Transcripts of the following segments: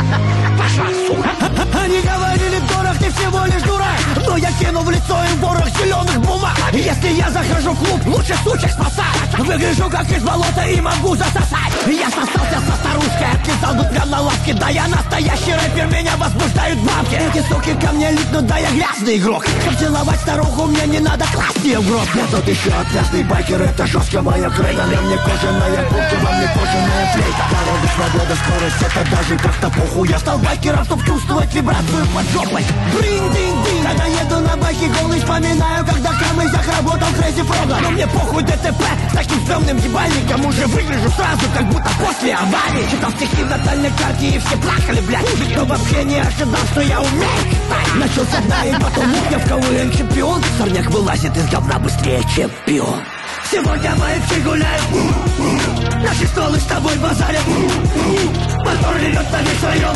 Пошла, сука. Они говорили, дурак, ты всего лишь дурак. Но я кинул в лицо им ворох зеленых бумаг. Если я захожу в клуб, лучше сучек спасать. Выгляжу как из болота и могу засосать. Я сосался со старушкой, отлетал тут прям на лавке. Да я настоящий рэпер, меня возбуждают бабки. Эти суки ко мне липнут, да я грязный игрок. Чтоб целовать старуху, мне не надо класть ее в гроб. Я тут еще отвязный байкер, это жестко моя крейда. На мне кожаная куртка, во мне кожаная флейта. Дорога, свобода, скорость, это даже как-то похуй. Я стал байкером, чтоб чувствовать вибрацию под жопой. Бринь-динь-динь. Когда еду на байке голый, вспоминаю, когда камызях работал Crazy Frog. Но мне похуй ДТП, с таким стрёмным ебальником уже выгляжу сразу, как будто после аварии. Читал стихи в натальной карте и все плакали, блядь. Никто вообще не ожидал, что я умею читать. Начал со дна и потом я в КВН чемпион. Сорняк вылазит из говна быстрее, чем пион. Сегодня мои все гуляют, наши столы с тобой базарят. Мотор ревет на весь район.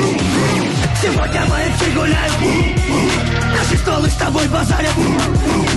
Сегодня мои все гуляют, наши столы с тобой базарят.